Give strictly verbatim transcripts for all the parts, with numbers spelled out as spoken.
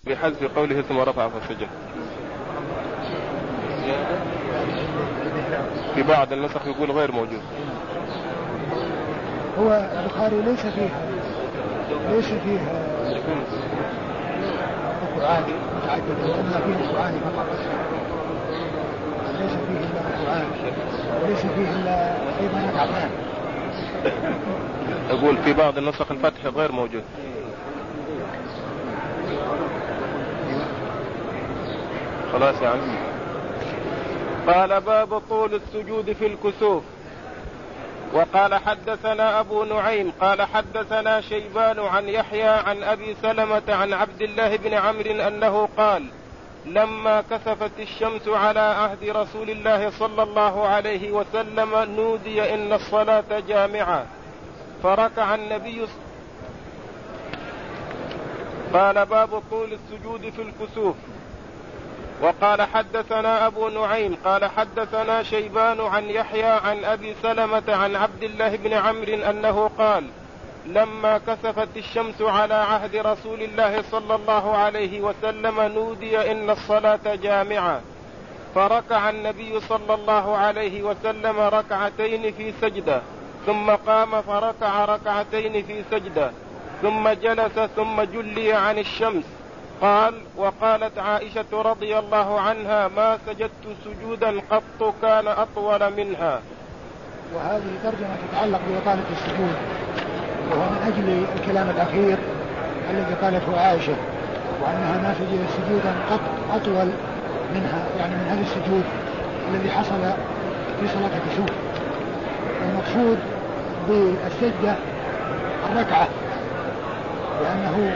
بحذف قوله ثم رفع فسجد. في بعض النسخ يقول غير موجود. هو البخاري ليس فيه ليس فيه القرآن متعدد، وإنما فيه القرآن فقط، ليس فيه إلا القرآن، وليس فيه إلا أيضا ركعتان. أقول في بعض النسخ الفتح غير موجود. خلاص يا عم. قال باب طول السجود في الكسوف. وقال حدثنا أبو نعيم قال حدثنا شيبان عن يحيى عن أبي سلمة عن عبد الله بن عمرو أنه قال لما كسفت الشمس على عهد رسول الله صلى الله عليه وسلم نودي إن الصلاة جامعة فركع النبي. قال باب طول السجود في الكسوف. وقال حدثنا أبو نعيم قال حدثنا شيبان عن يحيى عن أبي سلمة عن عبد الله بن عمرو أنه قال لما كسفت الشمس على عهد رسول الله صلى الله عليه وسلم نودي إن الصلاة جامعة فركع النبي صلى الله عليه وسلم ركعتين في سجدة ثم قام فركع ركعتين في سجدة ثم جلس ثم جلي عن الشمس. قال وقالت عائشة رضي الله عنها ما سجدت سجودا قط كان أطول منها. وهذه ترجمة تتعلق بإطالة السجود، وهو من أجل الكلام الأخير الذي قالته عائشة وأنها ما سجدت سجودا قط أطول منها، يعني من هذا السجود الذي حصل في صلاة الكسوف. المقصود بالسجدة الركعة، لأنه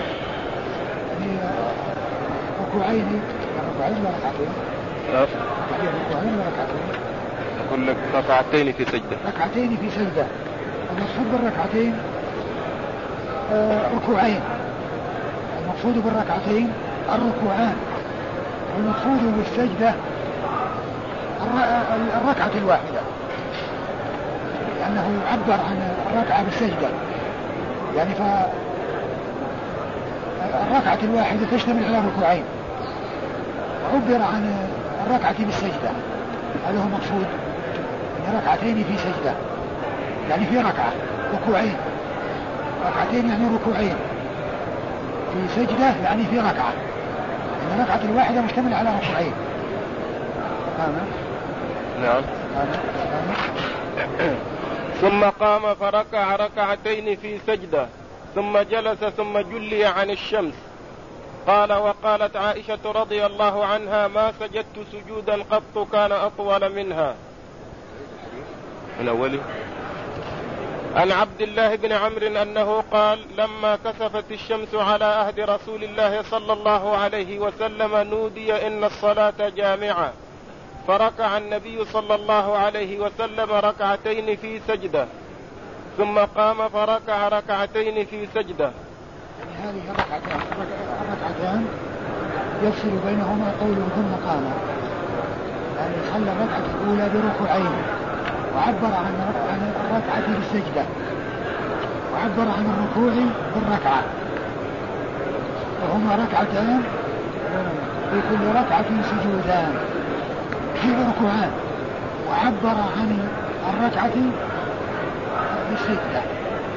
ركوعين ركوعين وركعتين ركوعين وركعتين أقول لك ركعتين في سجدة ركعتين في سجدة. المقصود بالركعتين آه ركوعين، المقصود بالركعتين الركوعان، والمقصود بالسجدة الركعة الواحدة، لأنه عبر عن الركعة بالسجدة، يعني ف الركعة الواحدة تشتمل على ركوعين، عبر عن الركعة بالسجدة، هذا هو مقصود، يعني ركعتين في سجدة، يعني في ركعة ركوعين، ركعتين يعني ركوعين في سجدة يعني في ركعة، يعني الركعة الواحدة مشتمل على ركوعين. نعم. ثم قام فركع ركعتين في سجدة ثم جلس ثم جلي عن الشمس. قال وقالت عائشة رضي الله عنها ما سجدت سجودا قط كان أطول منها. من أوله عن عبد الله بن عمرو أنه قال لما كسفت الشمس على عهد رسول الله صلى الله عليه وسلم نودي إن الصلاة جامعة فركع النبي صلى الله عليه وسلم ركعتين في سجدة ثم قام فركع ركعتين في سجدة. يعني هذه الركعتان الركعتان يفصل بينهما قوله ثم قام، يعني صلى الركعة الأولى بركوعين وعبر عن الركعة بالسجدة وعبر عن الركوع بالركعة، وهما ركعتان في كل ركعة سجودان في ركوعان، وعبر عن الركعة بالسجدة.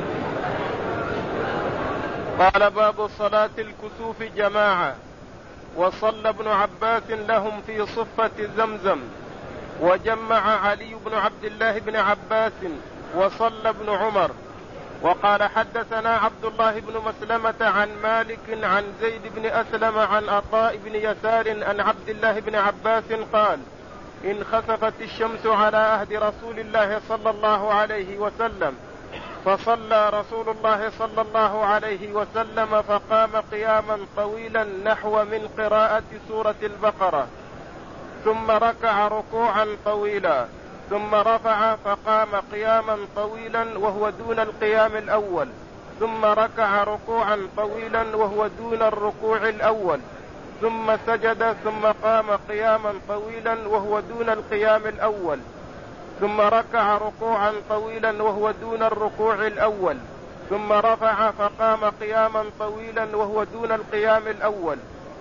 قال باب صلاة الكسوف جماعة. وصلى ابن عباس لهم في صفة زمزم وجمع علي بن عبد الله بن عباس وصلى ابن عمر. وقال حدثنا عبد الله بن مسلمة عن مالك عن زيد بن أسلم عن عطاء بن يسار عن عبد الله بن عباس قال إن خسفت الشمس على عهد رسول الله صلى الله عليه وسلم فصلى رسول الله صلى الله عليه وسلم فقام قياما طويلا نحو من قراءة سورة البقرة ثم ركع ركوعا طويلا ثم رفع فقام قياما طويلا وهو دون القيام الأول ثم ركع ركوعا طويلا وهو دون الركوع الأول ثم سجد ثم قام قياما طويلا وهو دون القيام الأول ثم ركع ركوعا طويلا وهو دون الركوع الأول ثم رفع فقام قياما طويلا وهو دون القيام الأول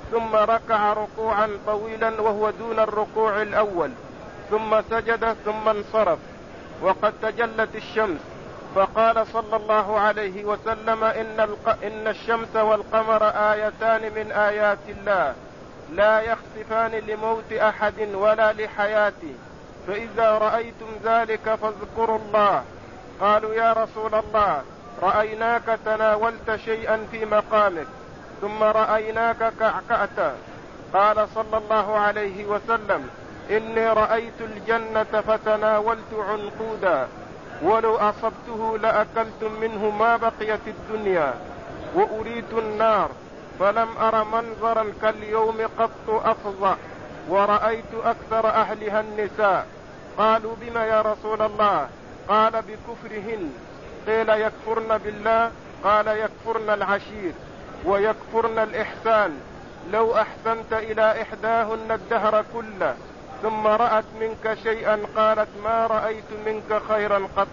ثم ركع ركوعا طويلا وهو دون الركوع الأول، ثم سجد ثم انصرف وقد تجلت الشمس، فقال صلى الله عليه وسلم: إن, الق... إن الشمس والقمر آيتان من آيات الله لا يخسفان لموت أحد ولا لحياته، فإذا رأيتم ذلك فاذكروا الله. قالوا: يا رسول الله، رأيناك تناولت شيئا في مقامك ثم رأيناك كعكعت. قال صلى الله عليه وسلم: إني رأيت الجنة فتناولت عنقودا، ولو أصبته لأكلتم منه ما بقيت الدنيا، وأريت النار فلم أر منظرا كاليوم قط أفظع، ورأيت أكثر أهلها النساء. قالوا: بما يا رسول الله؟ قال: بكفرهن. قيل: يكفرن بالله؟ قال: يكفرن العشير ويكفرن الإحسان. لو أحسنت إلى إحداهن الدهر كله ثم رأت منك شيئا قالت: ما رأيت منك خيرا قط.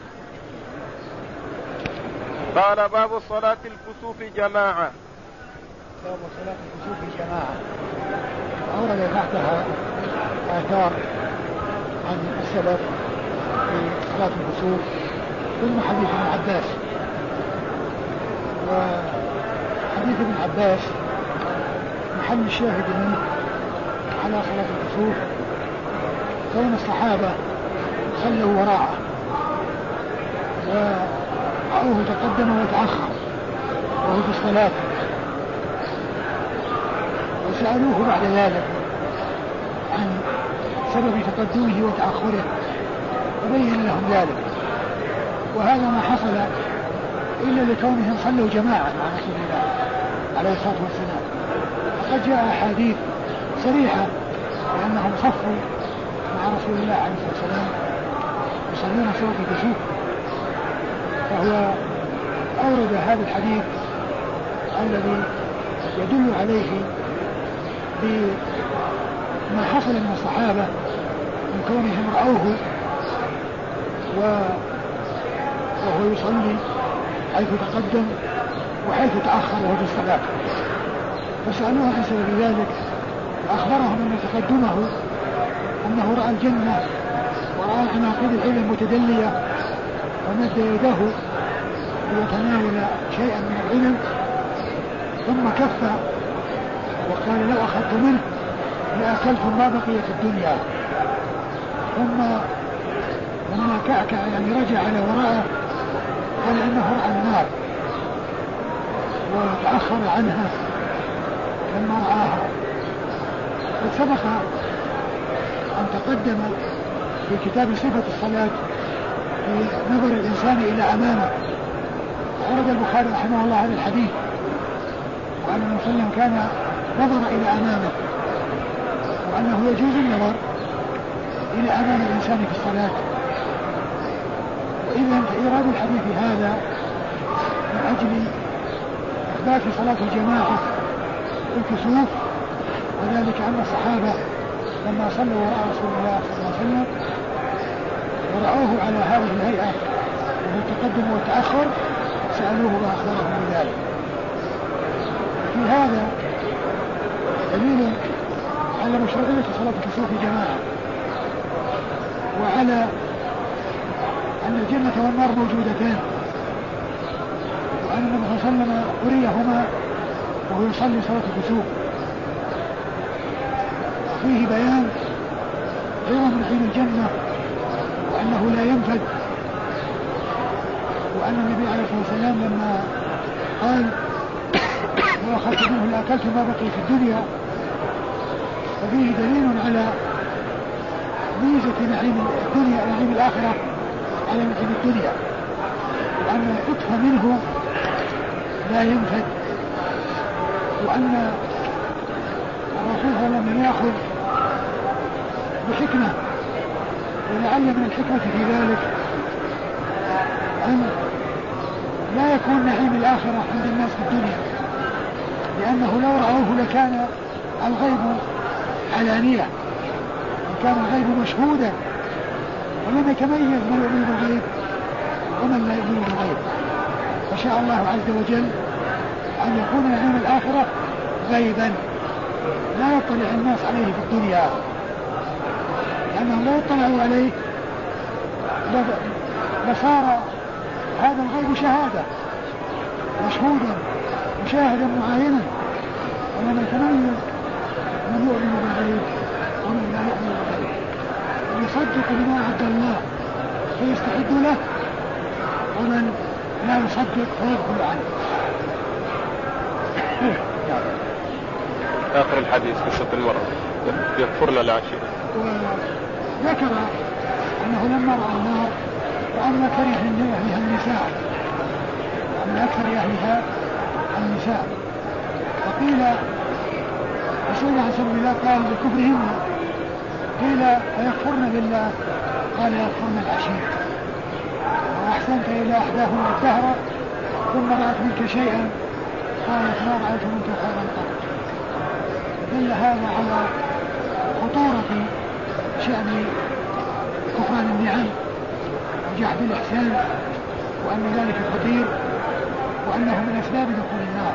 قال: باب صلاة الكسوف جماعة. باب صلاة الكسوف جماعة. أورد تحتها آثار عن السلف في صلاة الكسوف ثم حديث ابن عباس. وحديث ابن عباس محل الشاهد منه على صلاة الكسوف كون الصحابة صلوا وراءه ورأوه تقدم وتأخر وهو في الصلاة، وسألوه بعد ذلك عن سبب تقدمه وتأخره وبين لهم ذلك، وهذا ما حصل إلا لكونهم صلوا جماعة مع رسول الله عليه الصلاة والسلام. وقد جاء أحاديث صريحة بأنهم صفوا مع رسول الله عليه الصلاة والسلام يصلون صلاة الكسوف، فهو أورد هذا الحديث الذي يدل عليه بما حصل من الصحابة من كونهم رأوه وهو يصلي حيث تقدم وحيث تأخر وهو في الصلاة، فسألوه عن سبب ذلك فأخبرهم أن تقدمه أنه رأى الجنة ورأى عناقيد العلم المتدلية ومد يده ليتناول شيئا من العلم ثم كف وقال: لو أخذت منه لأكلتم ما بقي في الدنيا. ثم لما كعكع يعني رجع على وراءه قال إنه رأى النار وتأخر عنها لما رآها. وسبق أن تقدم في كتاب صفة الصلاة في نظر الإنسان إلى أمامه، ورد البخاري رحمه الله هذا الحديث وأن النبي صلى الله عليه وسلم كان نظر إلى أمامه، وأنه يجوز النظر إلى أمام الإنسان في الصلاة. وإذا إيراد الحديث هذا من أجل إثبات صلاة الجماعة في الكسوف، وذلك أن الصحابة لما صلوا وراء رسول الله صلى الله عليه وسلم ورأوه على هذه الهيئة وهو التقدم والتأخر سألوه وأخبرهم بذلك. في هذا دليل على مشروعية صلاة الكسوف جماعة، وعلى أن الجنة والنار موجودتان، وأن النبي صلى الله عليه وسلم أريهما وهو يصلي صلاة الكسوف. فيه بيان عظم نعيم الجنة وأنه لا ينفد، وأن النبي عليه الصلاة والسلام لما قال: لو أخذت منه لأكلت ما بقي في الدنيا، ففيه دليل على ميزة نعيم الدنيا نعيم الآخرة على نعيم الدنيا، وأن القطف منه لا ينفد، وأن الرسول صلى الله عليه وسلم يأخذ بحكمة. ولعل من الحكمة في ذلك أن لا يكون نعيم الآخرة عند الناس في الدنيا، لأنه لو رأوه لكان الغيب علانية وكان الغيب مشهودا، ومن يتميز من يؤمن بالغيب ومن لا يؤمن بالغيب. فشاء الله عز وجل أن يكون نعيم الآخرة غيبا لا يطلع الناس عليه في الدنيا، لأنهم لا يطلعوا عليه لصار هذا الغيب شهادة مشهودا مشاهدا معاينا. ومن يتميز من يؤمن بالغيب ومن لا يؤمن بالغيب، من يصدق بما أعد الله فيستعد له، ومن لا يصدق فيغفل عنه. آخر الحديث قصة المرأة يكفرنا العشيرة. وذكر أنه لما رأى النار وأن كره من أهلها النساء، وأن أكثر أهلها النساء، فقيل رسول الله صلى الله عليه وسلم قال بكفرهن، قيل فيكفرن بالله، قال يكفرن العشيرة. وأحسنت إلى إحداهن الدهر ثم رأت منك شيئا قالت ما رأيت منك خيرا قط. دل هذا على خطورة شأن كفران النعم وجحد الإحسان، وأن ذلك خطير، وأنه من أسباب دخول النار.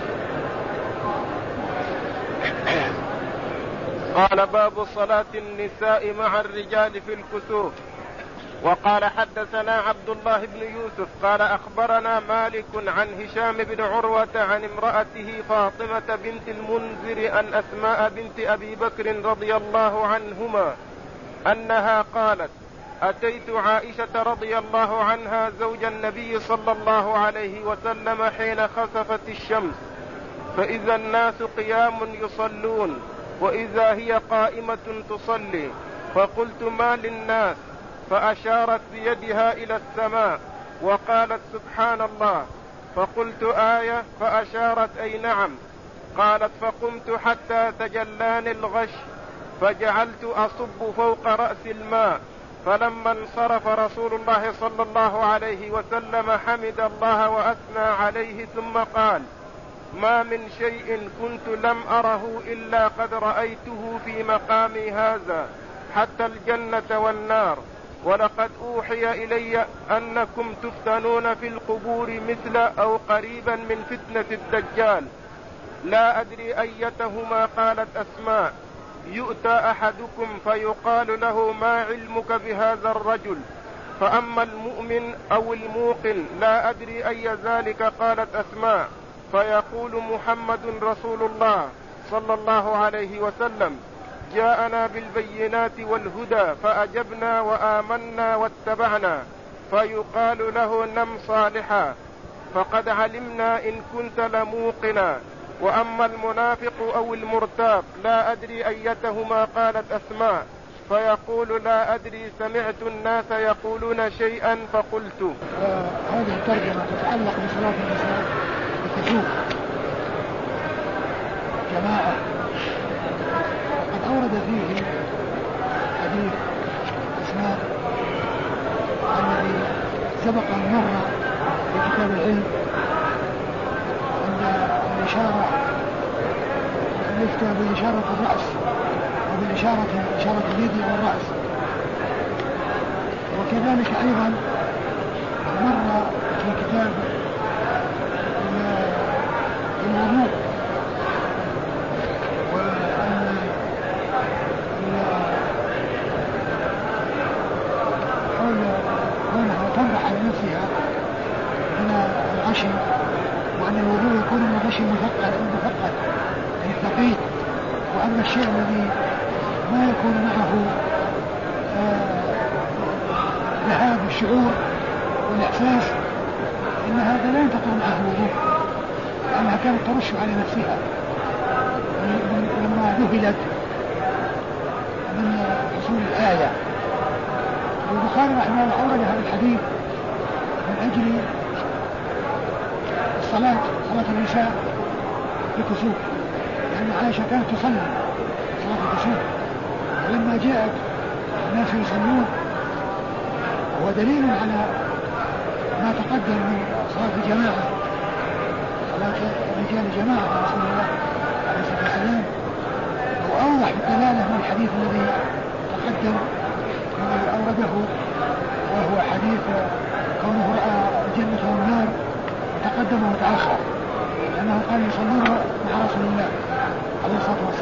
قال باب صلاة النساء مع الرجال في الكسوف. وقال حدثنا عبد الله بن يوسف قال أخبرنا مالك عن هشام بن عروة عن امرأته فاطمة بنت المنذر أن أسماء بنت أبي بكر رضي الله عنهما أنها قالت أتيت عائشة رضي الله عنها زوج النبي صلى الله عليه وسلم حين خسفت الشمس، فإذا الناس قيام يصلون وإذا هي قائمة تصلي، فقلت ما للناس؟ فأشارت بيدها إلى السماء وقالت سبحان الله، فقلت آية؟ فأشارت أي نعم. قالت فقمت حتى تجلاني الغش فجعلت أصب فوق رأس الماء، فلما انصرف رسول الله صلى الله عليه وسلم حمد الله وأثنى عليه ثم قال ما من شيء كنت لم أره إلا قد رأيته في مقامي هذا حتى الجنة والنار، ولقد أوحي إلي أنكم تفتنون في القبور مثل أو قريبا من فتنة الدجال، لا أدري أيتهما. قالت أسماء يؤتى أحدكم فيقال له ما علمك بهذا الرجل، فأما المؤمن أو الموقن لا أدري أي ذلك. قالت أسماء فيقول محمد رسول الله صلى الله عليه وسلم جاءنا بالبينات والهدى فأجبنا وآمنا واتبعنا، فيقال له نم صالحا فقد علمنا إن كنت لموقنا. وأما المنافق أو المرتاب لا أدري أيتهما. قالت أسماء فيقول لا أدري سمعت الناس يقولون شيئا فقلت. آه هذه الترجمة تتعلق بصلاة النساء بالكسوف جماعة، وقد أورد فيه حديث أسماء الذي سبق أن مر في كتاب العلم عند الإشارة يفتى بإشارة الرأس وبالإشارة إشارة اليد والرأس، وكذلك أيضا مر في كتاب الوضوء وأن حول كونها تنضح على نفسها من الغشي، وأن الوضوء يكون من غشي مثقل المثقل أي الثقيل، وأما الشيء الذي ما يكون معه ذهاب الشعور والإحساس إن هذا لا ينتقل معه الوضوء، لأنها كانت ترش على نفسها لما ذهلت من حصول الآية. والبخاري رحمه الله أورد هذا الحديث من أجل الصلاة صلاة النساء في الكسوف، لأن عائشة كانت تصلي صلاة الكسوف، ولما جاءت الناس يصلون هو دليل على ما تقدم من صلاة الجماعة، صلاة الرجال جماعة رسول الله عليه الصلاة والسلام، وأوضح الدلالة من الحديث الذي تقدم الذي أورده، وهو حديث كونه رأى الجنة والنار وتقدم وتأخر، لأنه قال يصلون مع رسول الله عليه الصلاة والسلام.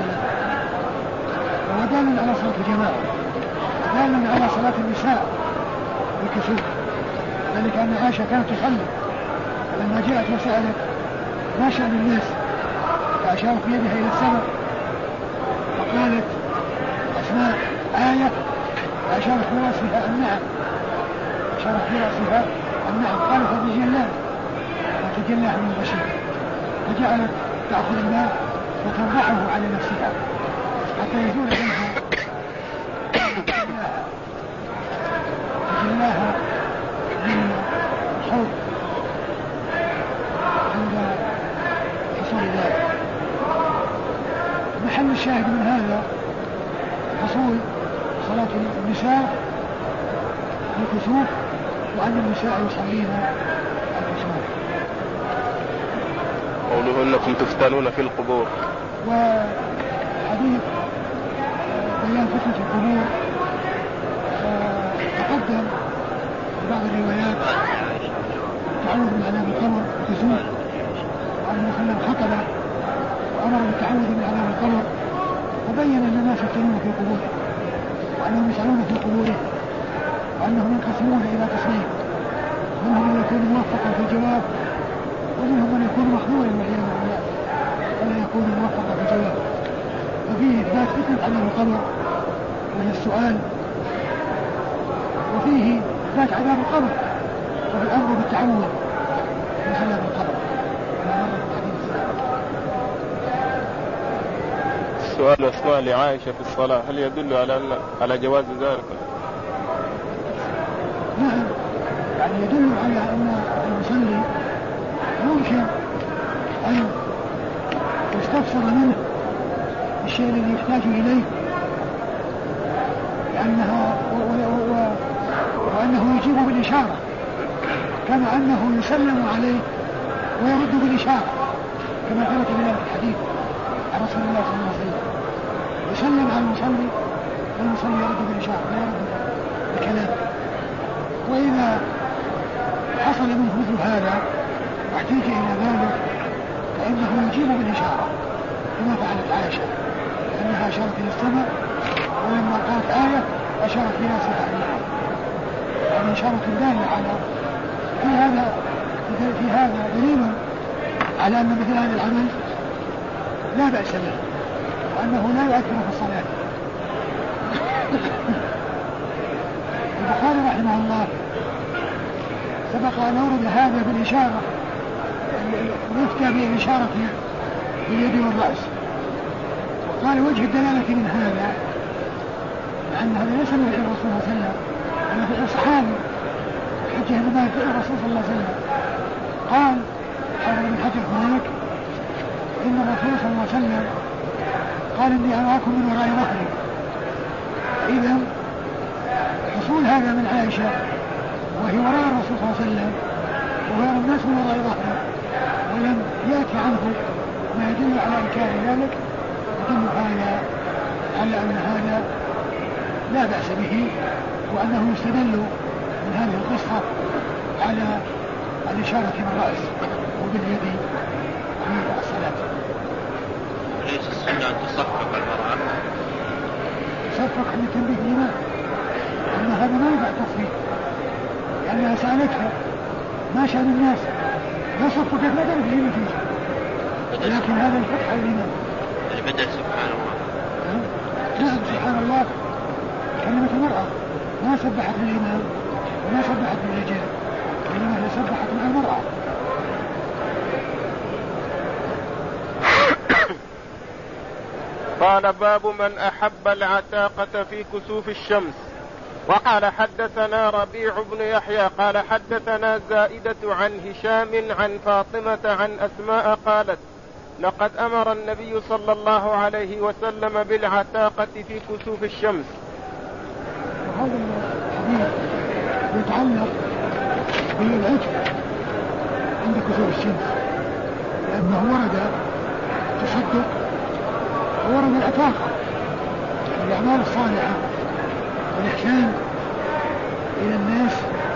دالا على صلاة الجماعة، دالا على صلاة النساء بالكسوف. ذلك أن عائشة كانت تصلي، فلما جاءت وسألت ما شأن الناس فأشارت بيدها إلى السماء وقالت أسماء آية، فأشارت برأسها النعم، أشارت برأسها النعم، قالت فتجلاه فتجلاه من البشير، فجعلت تأخذ الماء وتنضحه على نفسها حتى يزول منها تجلاها من الحوض عند حصول ذلك. محل الشاهد من هذا حصول صلاة النساء بالكسوف، وأن النساء يصلين الكسوف. قوله انكم تفتنون في القبور، وحديث بيان فتنة القبور تقدم في بعض الروايات تعوذ من عذاب القبر وكسوف، وأن صلى خطب وأمر بالتعوذ من عذاب القبر، وبين أن الناس يفتنون في قبوره وأنهم يسألون في قبوره وأنهم ينقسمون إلى قسمين، منهم من يكون موفقا في الجواب ومنهم من يكون مخذولا والعياذ بالله ولا يكون موفقا في الجواب. ففيه إثبات فتنة عذاب القبر وهي السؤال، وفيه إثبات عذاب القبر وفي الأمر بالتعوذ من عذاب القبر. السؤال أثناء لعائشة في الصلاة هل يدل على أن على جواز ذلك؟ نعم، يعني يدل على أن المصلي ممكن أن يستفسر منه الشيء الذي يحتاج إليه، لأنها و... و... و... وأنه يجيب بالإشارة، كما أنه يسلم عليه ويرد بالإشارة كما ثبت في الحديث عن رسول الله صلى الله عليه وسلم، يسلم على المصلي والمصلي يرد بالإشارة لا يرد بكلام. وإذا حصل منه مثل هذا واحتاج إلى ذلك فإنه يجيب بالإشارة كما فعلت عائشة، لأنها أشارت إلى السماء ولما قالت آية أشارت برأسها إليها، يعني إشارة دالة على في هذا في هذا دليل على أن مثل هذا العمل لا بأس به وأنه لا يؤثر في الصلاة. البخاري رحمه الله سبق أن أورد هذا بالإشارة، يفتى بالإشارة باليد والرأس، وقال وجه الدلالة من هذا لأن هذا ليس من فعل الرسول صلى الله عليه وسلم، أنا فعل الصحابي حجه ما فعل الرسول صلى الله عليه وسلم. قال حافظ بن حجر هناك إن الرسول صلى الله عليه وسلم قال إني أراكم من وراء ظهري. إذا حصول هذا من عائشة وهي وراء الرسول صلى الله عليه وسلم ويرى الناس من وراء ظهره ولم يأتي عنه ما يدل على إنكار ذلك، يدل على على أن هذا لا بأس به، وأنه يستدل من هذه القصة على الإشارة بالرأس وباليد في الصلاة. ليس السنة أن تصفق المرأة؟ تصفق عند تنبيه الإمام أن هذا ما يبع تصفيق، لأنها سألتها ما شأن الناس لا صفقت ما دام فيه نتيجة، لكن هذا الفتح الإمام البدء سبحان الله. نعم سبحان الله، كلمة المرأة ما سبحت بالإمام وما سبحت بالرجال، إنما هي سبحت مع المرأة. قال باب من أحب العتاقة في كسوف الشمس. وقال حدثنا ربيع بن يحيى قال حدثنا زائدة عن هشام عن فاطمة عن أسماء قالت لقد أمر النبي صلى الله عليه وسلم بالعتاقة في كسوف الشمس. وهذا الحديث يتعلق بالعتق عند كسوف الشمس، لأنه ورد تصدق وورد العتاقة، الأعمال الصالحة والإحسان إلى الناس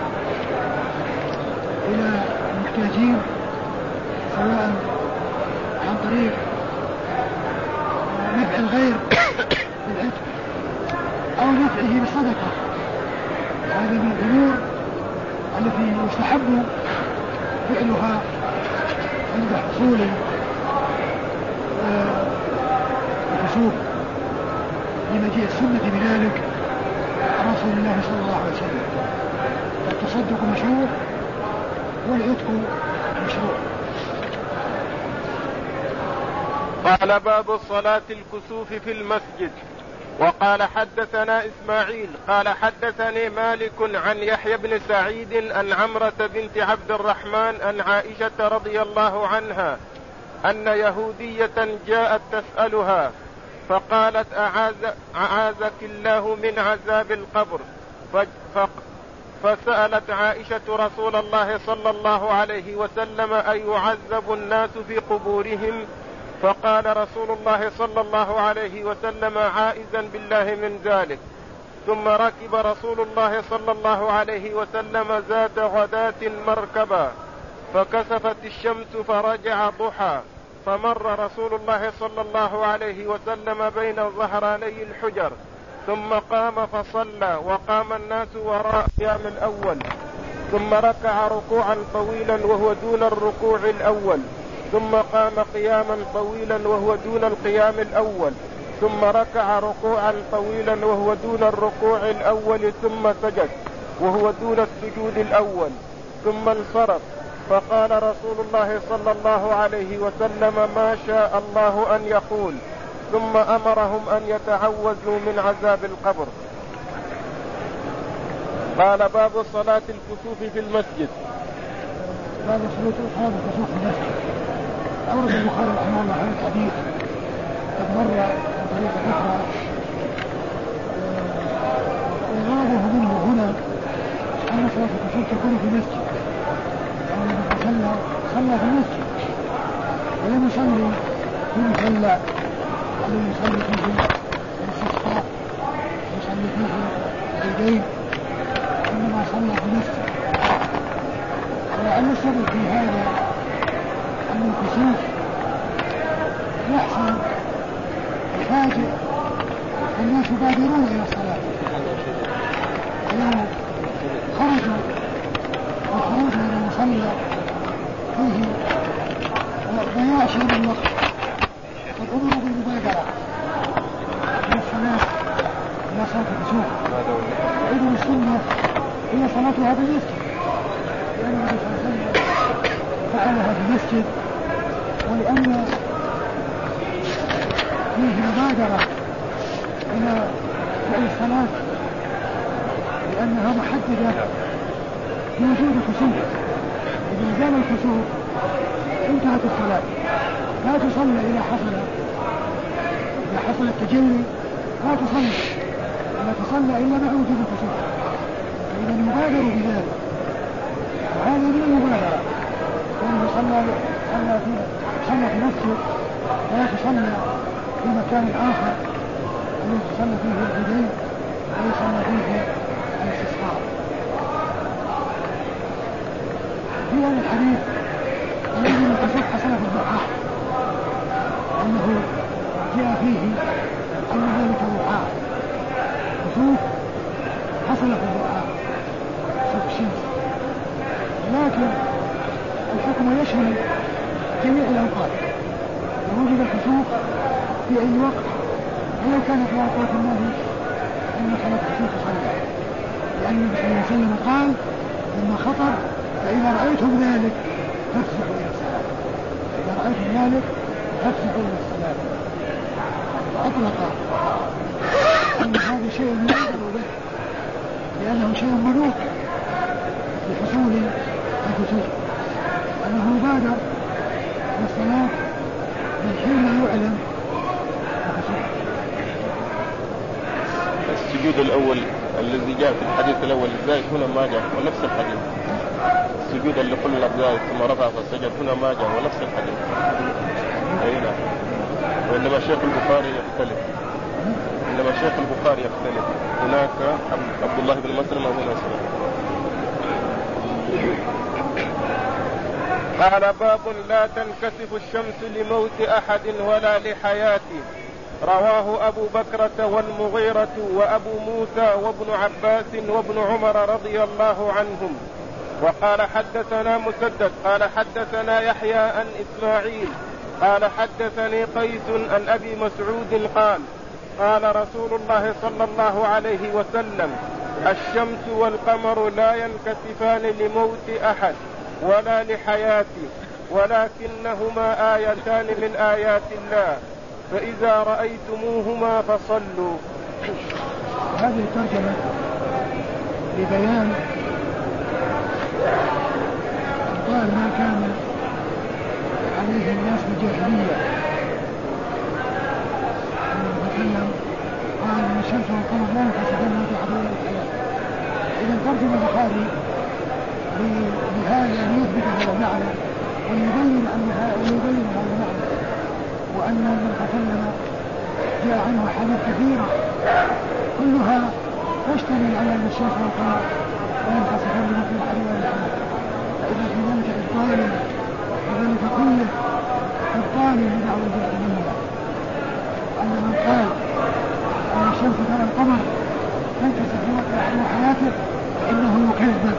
إلى المحتاجين سواء عن طريق نفع الغير بالعتق نفعه بصدقة. هذه من الأمور التي يستحب فعلها عند حصول الكسوف لمجيء السنة بذلك عن رسول الله صلى الله عليه وسلم. التصدق مشروع والعتق مشروع. قال باب صلاة الكسوف في المسجد. وقال حدثنا إسماعيل قال حدثني مالك عن يحيى بن سعيد عن عمرة بنت عبد الرحمن عن عائشة رضي الله عنها أن يهودية جاءت تسألها فقالت أعاذ أعاذك الله من عذاب القبر. فسألت عائشة رسول الله صلى الله عليه وسلم أيعذب الناس في قبورهم؟ فقال رسول الله صلى الله عليه وسلم عائزا بالله من ذلك. ثم ركب رسول الله صلى الله عليه وسلم ذات غداة مركبا فكسفت الشمس فرجع ضحى فمر رسول الله صلى الله عليه وسلم بين ظهراني الحجر ثم قام فصلى وقام الناس وراء القيام الأول ثم ركع ركوعا طويلا وهو دون الركوع الأول ثم قام قياما طويلا وهو دون القيام الأول ثم ركع ركوعا طويلا وهو دون الركوع الأول ثم سجد وهو دون السجود الأول ثم انصرف. فقال رسول الله صلى الله عليه وسلم ما شاء الله أن يقول ثم أمرهم أن يتعوذوا من عذاب القبر. قال باب صلاة الكسوف في المسجد. باب صلاة الكسوف في المسجد. أورد البخاري رحمه الله هذا الحديث قد مر بطريقة أخرى وغرضه منه هنا أن صلاة الكسوف تكون في المسجد، يعني النبي صلى صلى في المسجد ولم يصلي في المصلى ولم يصلي فيه الاستسقاء يصلي فيه العيدين، إنما صلى في المسجد. ولعل السبب في هذا أن الكسوف يحصل يفاجئ الناس يبادرون إلى الصلاة ولو خرجوا والخروج إلى المصلى فيه ضياع شيء من الوقت قد أمروا بالمبادرة إلى الصلاة إلى صلاة الكسوف وعيد السنة هي صلاتها في المسجد لأن النبي صلى الله عليه وسلم فعلها في المسجد ولأن فيه مبادرة إلى فعل الصلاة لأنها محددة بوجود الكسوف. إذا زال الكسوف انتهت الصلاة لا تصلى إذا حصل إذا حصل التجلي لا تصلى لا تصلى إلا مع وجود الكسوف. فإذا المبادر بذلك وهذا من المبادرة وأنه صلى صلى في صلى في مسجد ولا تصلى في مكان آخر الذي تصلى فيه العيدين ويصلى فيه الاستسقاء. في هذا الحديث الذي من الكسوف حصل في الضحى أنه جاء فيه أن ذلك ضحى كسوف حصل في الضحى كسوف الشمس، لكن الحكم يشمل جميع الأوقات ووجد الكسوف في أي وقت ولو كان في أوقات النهي أن صلاة الكسوف صلى، لأن النبي صلى الله عليه وسلم قال لما خطر فإذا رأيتم ذلك فافزعوا إلى الصلاة إذا رأيتم ذلك فافزعوا إلى الصلاة. وأطلق أن هذا شيء ينظر به لأنه شيء منوط لحصول الكسوف أنه يبادر للصلاة من حين يعلم الكسوف. السجود الأول الذي جاء في الحديث الأول الزائد هنا ما جاء ونفس الحديث. السجود اللي قلنا الزائد ثم رفع فسجد هنا ما جاء ونفس الحديث. أي نعم. وإنما شيخ البخاري يختلف. إنما شيخ البخاري يختلف. هناك عبد الله بن مسلمة وهنا سلام. قال باب لا تنكسف الشمس لموت أحد ولا لحياته. رواه أبو بكرة والمغيرة وأبو موسى وابن عباس وابن عمر رضي الله عنهم. وقال حدثنا مسدد قال حدثنا يحيى عن إسماعيل قال حدثني قيس عن أبي مسعود قال قال رسول الله صلى الله عليه وسلم: الشمس والقمر لا ينكسفان لموت أحد ولا لحياته، ولكنهما آيتان من آيات الله، فإذا رأيتموهما فصلوا. هذه ترجمة لبيان قال ما كان عليه الناس بالجاهلية. وتكلم قال ان الشمس والقمر لا ينكسفان لموت أحد ولا لحياته. إذا ترجم البخاري بهذا ليثبت هذا المعنى ويبين أن ويبين هذا المعنى، وأن من تكلم جاء عنه حديث كثيرة كلها تشتمل على أن الشمس والقمر لا ينكسفان لموت أحد ولا لحياته. فإذا في ذلك إبطال وذلك كله إبطال لدعوى الجاهلية، أن من قال أن الشمس ترى القمر تنكسف لموت أحد وحياته فإنه يكذب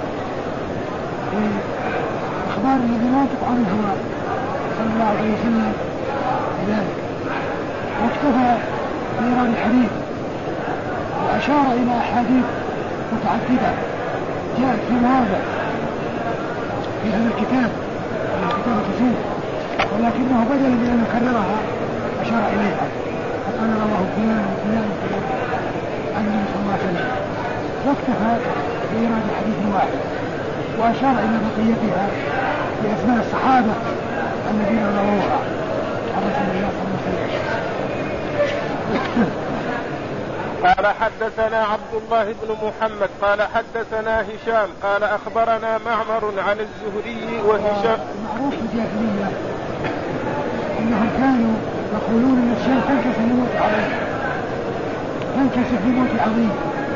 بأخبار الذي لا ينطق عن الهوى صلى الله عليه وسلم بذلك. واكتفى بإيراد الحديث وأشار إلى أحاديث متعددة جاءت في مواضع في هذا الكتاب في كتاب الكسوف، ولكنه بدل من أن يكررها أشار إليها فقال رواه فلان وفلان وفلان عن النبي صلى الله عليه وسلم، واكتفى بإيراد الحديث واحد وأشار إلى بقيتها بأسماء الصحابة الذين رووها عن رسول الله صلى الله عليه وسلم. قال حدثنا عبد الله بن محمد قال حدثنا هشام قال أخبرنا معمر عن الزهري وهشام. معروف في الجاهلية أنهم كانوا يقولون أن الشمس تنكسف لموت عظيم تنكسف لموت عظيم،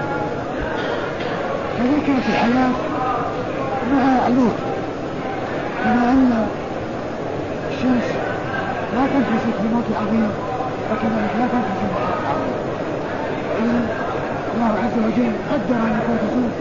فذكرت الحياة مع علوه، كما أن الشمس لا تنكسف لموت عظيم وكذلك لا تنكسف لموت عظيم. إذن الله عز وجل قدر أن يكون كسوف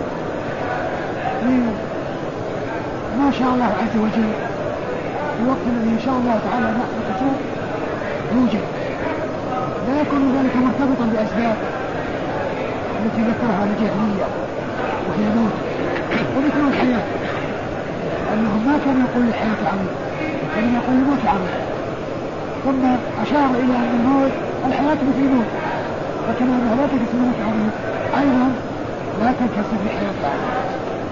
ما شاء الله عز وجل في وقت الذي إن شاء الله تعالى نحن كسوف يوجد، لا يكون ذلك مرتبطا بأسباب التي ذكرها الجاهلية وهي موت ومثل الحياة، أنهم ما كانوا يقولون الحياة عظيم كانوا يقولون الموت عظيم، ثم أشار إلى أن الموت الحياة مثل الموت، فكما أنها لا تنكسف الموت عظيم أيضا لا تنكسف الحياة عظيم.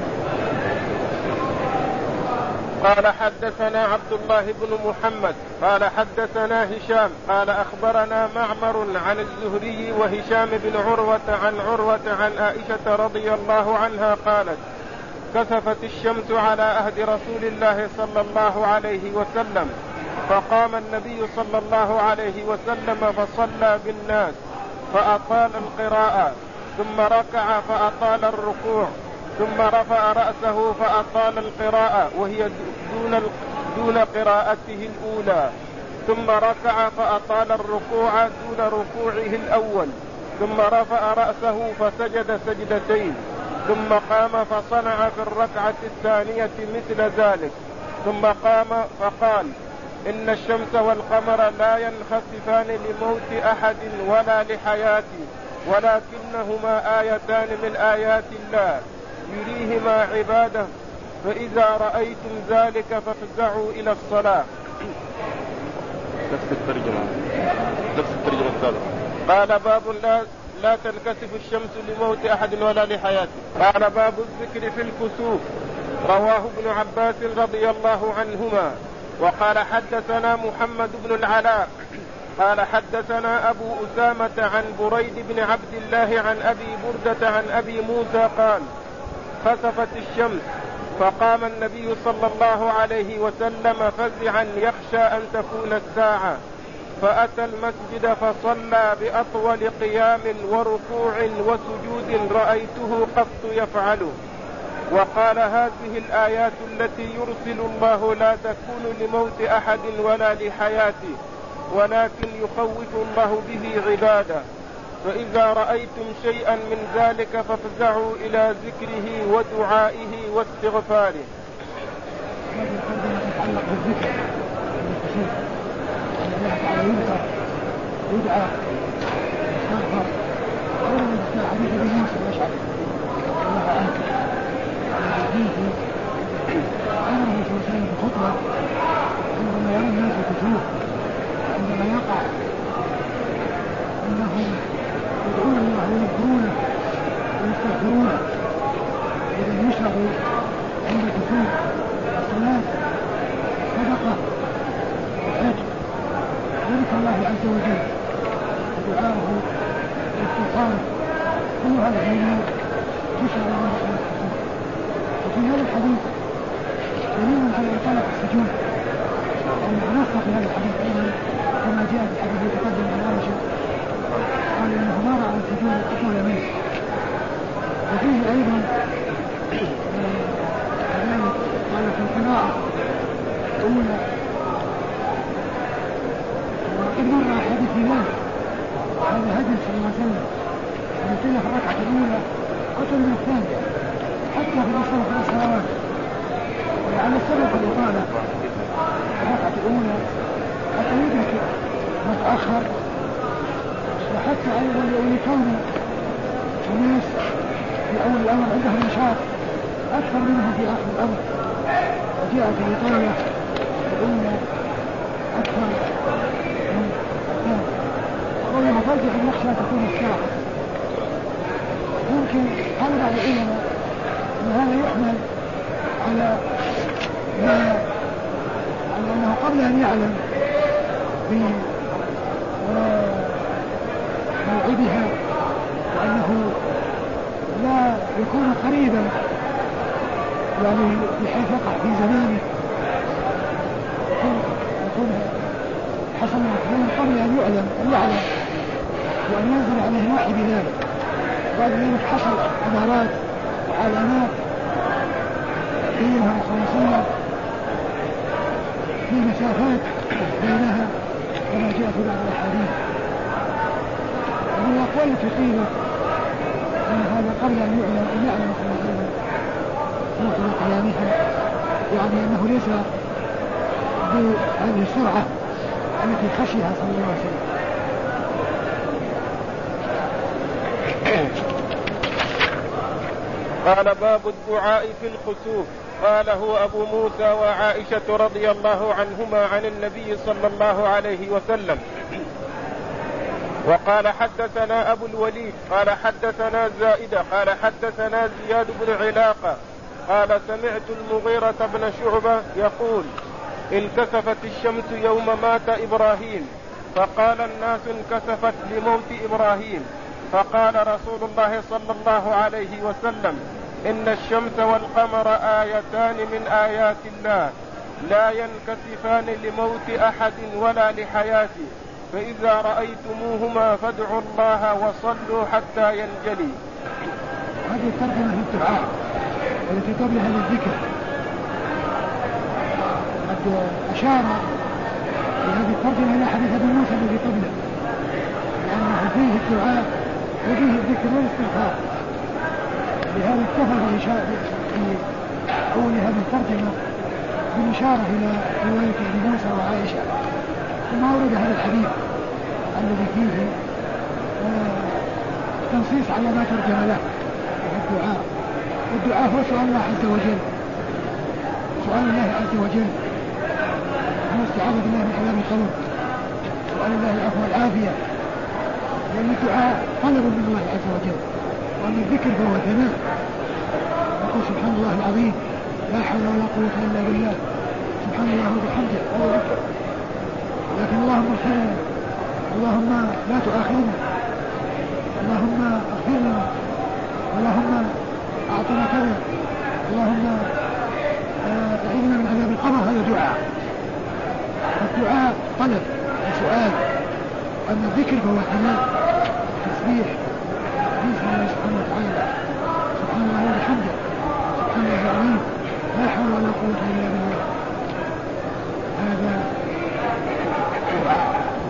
قال حدثنا عبد الله بن محمد قال حدثنا هشام قال أخبرنا معمر عن الزهري وهشام بن عروة عن عروة عن عائشة رضي الله عنها قالت: كسفت الشمس على عهد رسول الله صلى الله عليه وسلم، فقام النبي صلى الله عليه وسلم فصلى بالناس فأطال القراءة، ثم ركع فأطال الركوع، ثم رفع رأسه فأطال القراءة وهي دون دون قراءته الأولى، ثم ركع فأطال الركوع دون ركوعه الأول، ثم رفع رأسه فسجد سجدتين، ثم قام فصنع في الركعة الثانية مثل ذلك، ثم قام فقال: إن الشمس والقمر لا ينخسفان لموت أحد ولا لحياته، ولكنهما آيتان من آيات الله يريهما عباده، فإذا رأيتم ذلك فافزعوا إلى الصلاة. نفس الترجمة نفس الترجمة الثالثة. قال: باب لا, لا تنكسف الشمس لموت أحد ولا لحياته. قال: باب الذكر في الكسوف. رواه ابن عباس رضي الله عنهما. وقال: حدثنا محمد بن العلاء قال حدثنا أبو أسامة عن بريد بن عبد الله عن أبي بردة عن أبي موسى قال: خسفت الشمس فقام النبي صلى الله عليه وسلم فزعا يخشى أن تكون الساعة، فأتى المسجد فصلى بأطول قيام وركوع وسجود رأيته قط يفعله، وقال: هذه الآيات التي يرسل الله لا تكون لموت أحد ولا لحياته، ولكن يخوف الله به عباده. فإذا رأيتم شيئا من ذلك فافزعوا إلى ذكره ودعائه واستغفاره. هذه الترجمة تتعلق بالذكر والخشوع، أن الله تعالى يذكر يدعى يستغفر. أولا في حديث ابن موسى الأشعري الله عنه الحديث أمره صلى الله عليه وسلم بخطبة عندما يرى الناس الكسوف، عندما يقع أنهم يدعون الله ويذكرونه ويستغفرونه، إذا يشرعوا عند الكسوف الصلاة صدقة وحج ذكر الله عز وجل ودعاءه واستغفاره، كل هذا الأمور تشرع عند صلاة الكسوف. وفي هذا الحديث دليل على إطالة السجود، أنه نص في هذا الحديث أيضا كما جاء في الحديث يتقدم عن عائشة قال إنه ما رأى السجود أطول منه. وفيه أيضا كذلك قال في القراءة الأولى وقد مر حديث ذلك هذا هدي صلى الله عليه وسلم أن يطيل في الركعة الأولى أطول من الثانية حتى في الصلاة في الصلوات، ولعل السبب في الإطالة الركعة الأولى حتى يدرك ما تأخر، وحتى أيضا لكون الناس في أول الأمر عندهم نشاط أكثر منهم في آخر الأمر، وجاءت الإطالة الأولى أكثر من الثانية. وقولنا فرجع نخشى تكون الساعة، ممكن قال بعض العلماء أن هذا يحمل على ما على أنه قبل أن يعلم بموعدها وأنه لا يكون قريبا يعني بحيث يقع في زمانه يكون حصل من قبل أن يعلم أن يعلم وأن ينزل عليه الوحي بذلك. بعد ذلك حصل أمارات وعلامات بينها وخمسين في مسافات بينها كما جاء في بعض الأحاديث. ومن الأقوال التي قيلت أن هذا قبل أن يعلم أن يعلم صلى الله عليه وسلم موعد قيامها، يعني أنه ليس بهذه السرعة التي خشيها صلى الله عليه وسلم. قال باب الدعاء في الخسوف. قال هو أبو موسى وعائشة رضي الله عنهما عن النبي صلى الله عليه وسلم. وقال حدثنا أبو الوليد قال حدثنا زائدة قال حدثنا زياد بن علاقة قال سمعت المغيرة بن شعبة يقول انكسفت الشمس يوم مات إبراهيم، فقال الناس انكسفت لموت إبراهيم، فقال رسول الله صلى الله عليه وسلم إن الشمس والقمر آيتان من آيات الله لا ينكسفان لموت أحد ولا لحياته، فإذا رأيتموهما فادعوا الله وصلوا حتى ينجلي. هذه الترجمة في الدعاء التي قبلها للذكر. قد أشار في هذه الترجمة إلى حديث أبي موسى الذي قبله، لأنه فيه الدعاء وفيه الذكر والاستغفار. لهذا اكتفى في أول هذه الترجمة بالإشارة إلى رواية أبي موسى وعائشة، ثم أورد هذا الحديث الذي فيه تنصيص على ما ترجم له في الدعاء. والدعاء هو سؤال الله عز وجل، سؤال الله عز وجل هو استعاذة بالله من عذاب القبر، سؤال الله العفو والعافية، لأن الدعاء طلب من الله عز وجل، وأن الذكر فهو ثناء. يقول سبحان الله العظيم لا حول ولا قوة إلا بالله، سبحان الله وبحمده، هو ذكر. لكن اللهم اغفر لنا، اللهم لا تؤاخذنا، اللهم اغفر لنا، اللهم أعطنا كذا، اللهم أعذنا من عذاب القبر، هذا دعاء. الدعاء طلب وسؤال، أما الذكر فهو ثناء تسبيح باسم الله سبحانه وتعالى، سبحان الله وبحمده، سبحان الله العظيم لا حول ولا قوة إلا بالله، هذا دعاء.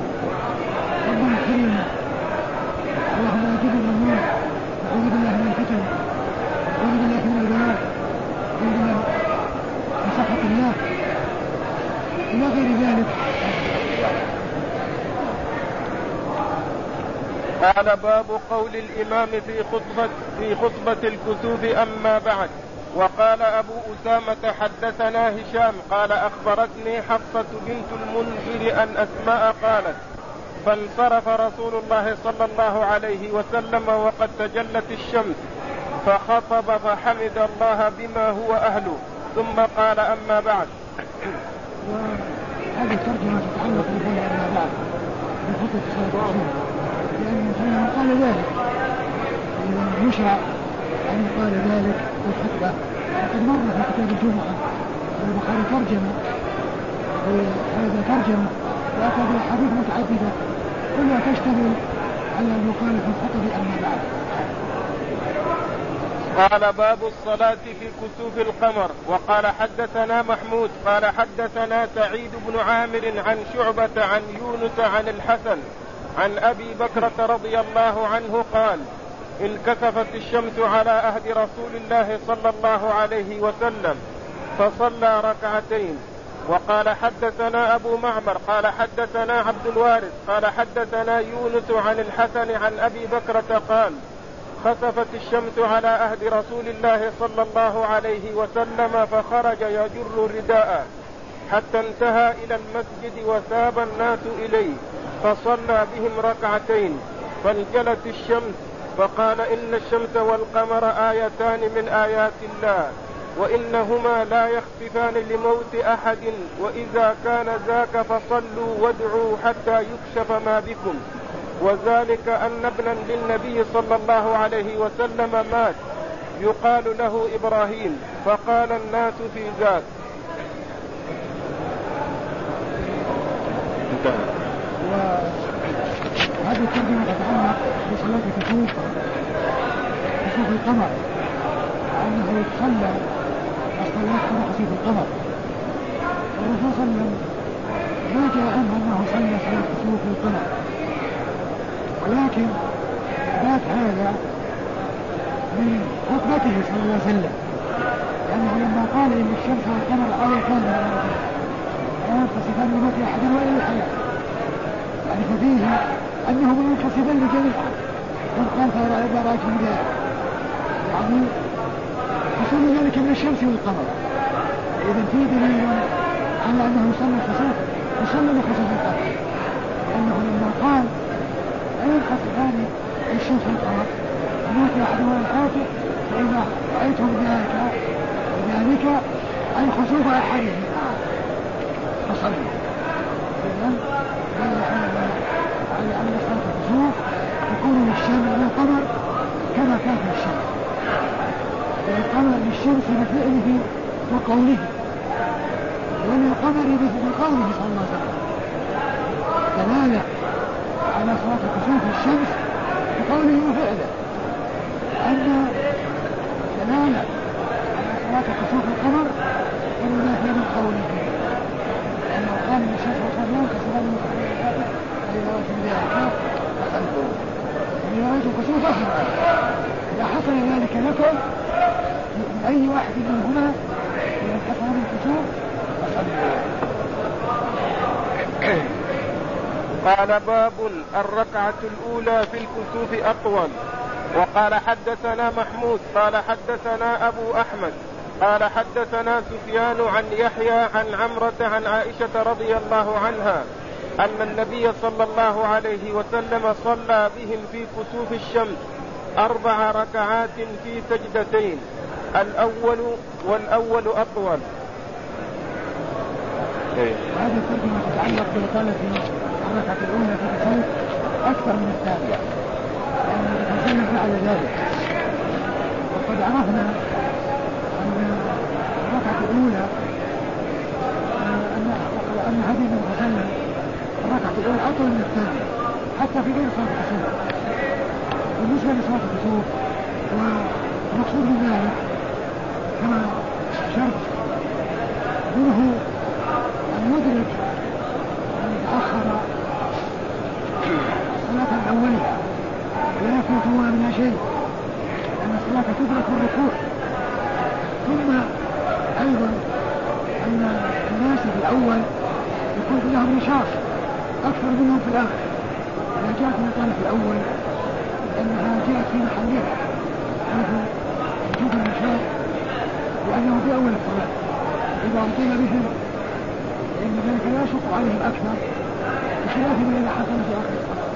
قال باب قول الإمام في خطبة, في خطبة الكسوف أما بعد. وقال أبو أسامة حدثنا هشام قال أخبرتني حفصة بنت المنذر أن أسماء قالت فانصرف رسول الله صلى الله عليه وسلم وقد تجلت الشمس فخطب فحمد الله بما هو أهله ثم قال أما بعد. وهذه الترجمة تتعلق بقول أما بعد بخطبة صلاة الكسوف، لأنه كان قال ذلك يشرع أن قال ذلك في الخطبة. وقد مر في كتاب الجمعة والبخاري ترجمة وهذا ترجمة وأتى بأحاديث متعددة كلها تشتمل على أن يقال في الخطب أما بعد. قال باب الصلاة في كسوف القمر. وقال حدثنا محمود قال حدثنا سعيد بن عامر عن شعبة عن يونس عن الحسن عن أبي بكرة رضي الله عنه قال انكسفت الشمس على عهد رسول الله صلى الله عليه وسلم فصلى ركعتين. وقال حدثنا أبو معمر قال حدثنا عبد الوارث قال حدثنا يونس عن الحسن عن أبي بكرة قال خسفت الشمس على عهد رسول الله صلى الله عليه وسلم فخرج يجر رداءه حتى انتهى إلى المسجد وثاب الناس إليه فصلى بهم ركعتين فانجلت الشمس فقال إن الشمس والقمر آيتان من آيات الله وإنهما لا يخسفان لموت أحد وإذا كان ذاك فصلوا وادعوا حتى يكشف ما بكم وذلك أن ابنا للنبي صلى الله عليه وسلم مات يقال له إبراهيم فقال الناس في ذاك. وهذه الترجمة تتعلق بصلاة الكسوف كسوف القمر أنه صلى الصلاة كسوف القمر. والرسول صلى الله عليه وسلم ما جاء عنه أنه صلى صلاة كسوف القمر، ولكن ذات هذا من خطبته صلى الله عليه وسلم، يعني لما قال إن الشمس والقمر آيتان لا ينقسمان لموت أحد وإلى الحياة، يعني ففيه أنهما ينقسمان لجميعا من قال فإذا رأيتم ذلك يعني حصول ذلك من الشمس والقمر. إذا في دليل على أنه صلى الخسوف وصلى لخسوف القمر، لأنه لما قال ينقسمان الشمس والقمر موت أحد وإلى الحياة فإذا رأيتم ذلك وذلك أي خسوف أحدهما فصلوا. إذن هذا هذا على أن صلاة الكسوف يكون للشمس والقمر كما كان في الشمس، والقمر للشمس بفعله وقوله وللقمر بقوله صلى الله عليه وسلم. دلالة على صلاة الكسوف الشمس بقوله وفعله، أن دلالة على صلاة الكسوف القمر إلا في من قوله أنه قال من الشمس والقمر كسبان المتحدثات فإذا رأيتم ذلك فصلوا. إذا رأيتم كسوف أحد إذا حصل ذلك لكم من أي واحد منهما إذا حصل من كسوف فصلوا. قال باب الركعة الأولى في الكسوف أطول. وقال حدثنا محمود قال حدثنا أبو أحمد قال حدثنا سفيان عن يحيى عن عمرة عن عائشة رضي الله عنها أن النبي صلى الله عليه وسلم صلى بهم في كسوف الشمس أربع ركعات في سجدتين الأول والأول أطول. هذه الترجمة تتعلق بإطالة الركعة الأولى في الكسوف أكثر من الثانية، لأن الرسول فعل ذلك. وقد عرفنا أن الركعة الأولى أن أن هذه الرسول الركعة الأولى أطول من الثانية حتى في غير صلاة الكسوف. بالنسبة لصلاة الكسوف والمقصود من ذلك كما شرط منه أن يدرك أن يتأخر الصلاة الأولية ولا يفوتها منها شيء، لأن الصلاة تدرك الركوع. ثم أيضا أن الناس في الأول يكون لهم نشاط أكثر منهم في الآخر، إذا جاءت من الطرف الأول لأنها جاءت في محلها حيث وجود النشاط وأنه في أول الصلاة إذا أطيل بهم فإن ذلك لا يشق عليهم أكثر بخلاف ما إذا حصل في آخر الصلاة.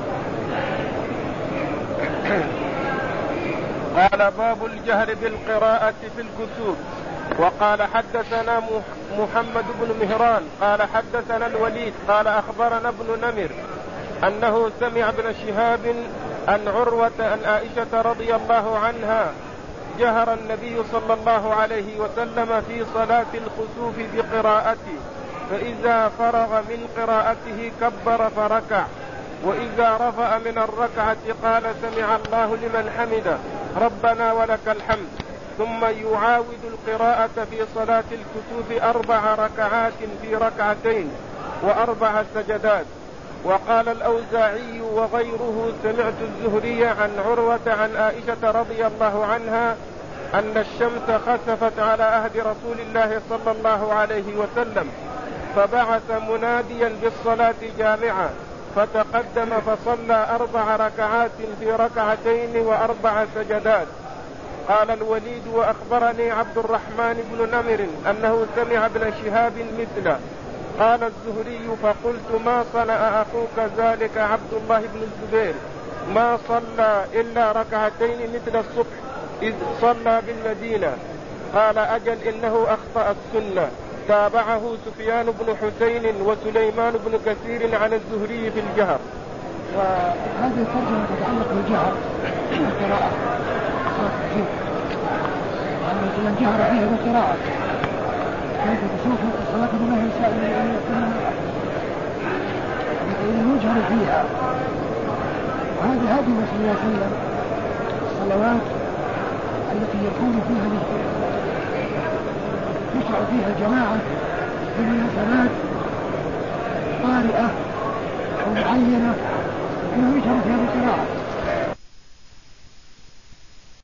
قال باب الجهر بالقراءة في الكسوف. وقال حدثنا محمد بن مهران قال حدثنا الوليد قال أخبرنا ابن نمر أنه سمع ابن شهاب عن عروة عن عائشة رضي الله عنها جهر النبي صلى الله عليه وسلم في صلاة الخسوف بقراءته، فإذا فرغ من قراءته كبر فركع، وإذا رفع من الركعة قال سمع الله لمن حمده ربنا ولك الحمد، ثم يعاود القراءة في صلاة الكسوف أربع ركعات في ركعتين وأربع سجدات. وقال الأوزاعي وغيره سمعت الزهري عن عروة عن عائشة رضي الله عنها أن الشمس خسفت على عهد رسول الله صلى الله عليه وسلم، فبعث مناديا بالصلاة جامعة فتقدم فصلى أربع ركعات في ركعتين وأربع سجدات. قال الوليد وأخبرني عبد الرحمن بن نمر أنه سمع ابن شهاب مثله. قال الزهري فقلت ما صنع أخوك ذلك عبد الله بن الزبير، ما صلى إلا ركعتين مثل الصبح إذ صلى بالمدينة. قال أجل إنه أخطأ السنة. تابعه سفيان بن حسين وسليمان بن كثير عن الزهري في الجهر. وهذه الترجمة تتعلق بالجهر بالقراءة أن من جهر فيها بالقراءة كيف تشوف الصلاة بما هي سائل إذا يجهر فيها. وهذا هذه صلى الله عليه وسلم الصلوات التي يكون فيها يشرع فيها الجماعة بمناسبات طارئة أو معينة أنه يجهر فيها بالقراءة.